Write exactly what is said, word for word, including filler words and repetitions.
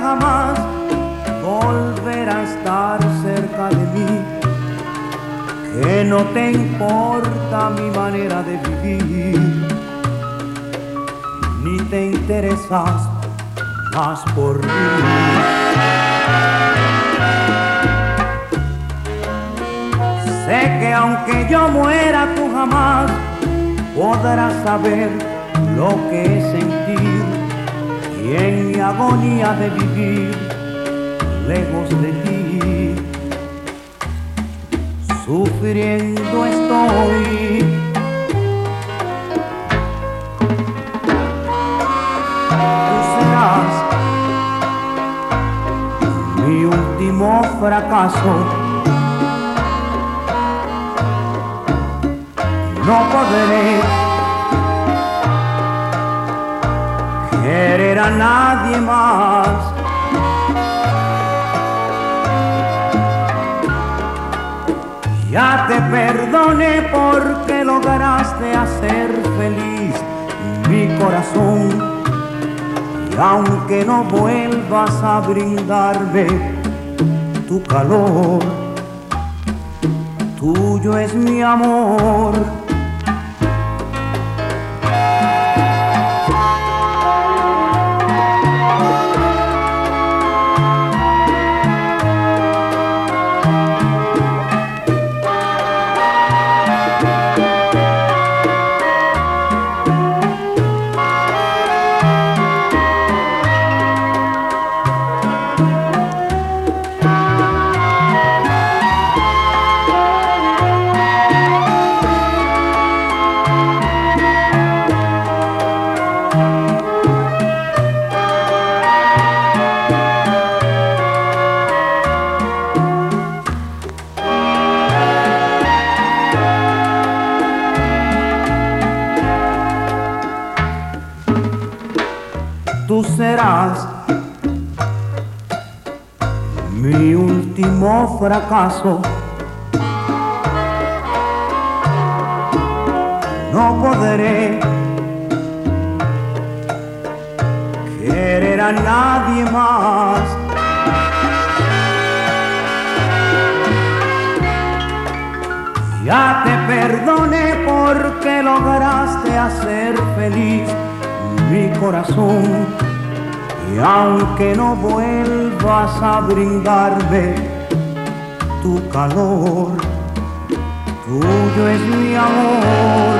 jamás volver a estar cerca de mí, que no te importa mi manera de vivir, ni te interesas más por mí. Sé que aunque yo muera tú jamás podrás saber lo que es sentir, y en mi agonía de vivir lejos de ti, sufriendo estoy. Tú serás mi último fracaso. No podré querer a nadie más. Ya te perdoné porque lograste hacer feliz mi corazón, y aunque no vuelvas a brindarme tu calor, tuyo es mi amor. Tú serás mi último fracaso. No podré querer a nadie más. Ya te perdoné porque lograste hacer feliz mi corazón, y aunque no vuelvas a brindarme tu calor, tuyo es mi amor.